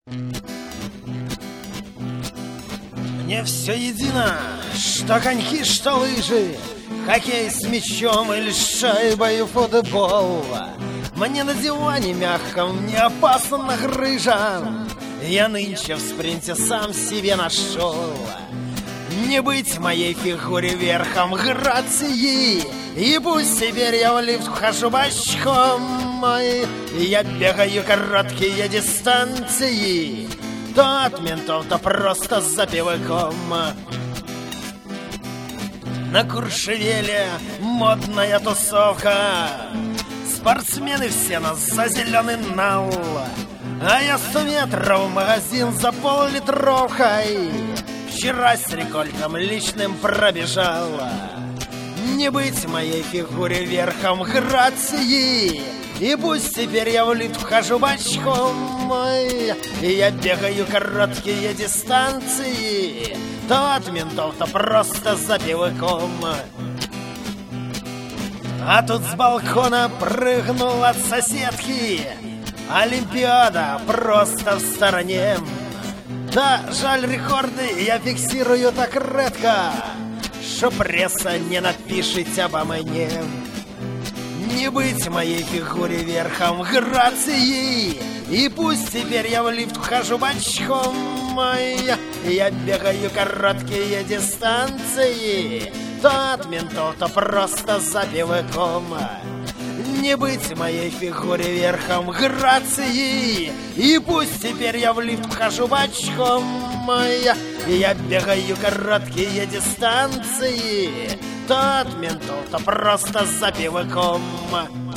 Мне все едино, что коньки, что лыжи, хоккей с мячом или шайбой футбол. Мне на диване мягком не опасно на грыжам. Я нынче в спринте сам себе нашел. Не быть моей фигуре верхом грации, и пусть теперь я в лифт вхожу бочком. Я бегаю короткие дистанции, то от ментов, то просто за пивком. На Куршевеле модная тусовка, спортсмены все нас за зеленый нал. А я 100 метров в магазин за пол-литровкой вчера с рекольтом личным пробежала. Не быть моей фигуре верхом грации, и пусть теперь я в лифт вхожу бочком. Я бегаю короткие дистанции, то от ментов, то просто за пивком. А тут с балкона прыгнул от соседки. Олимпиада просто в стороне. Да, жаль, рекорды я фиксирую так редко, что пресса не напишет обо мне. Не быть моей фигуре верхом грации, и пусть теперь я в лифт вхожу бочком. Я бегаю короткие дистанции, то от ментов, то просто за пивком. Не быть моей фигуре верхом грации, и пусть теперь я в лифт вхожу бочком. Я бегаю короткие дистанции, то от ментов, то просто за пивком.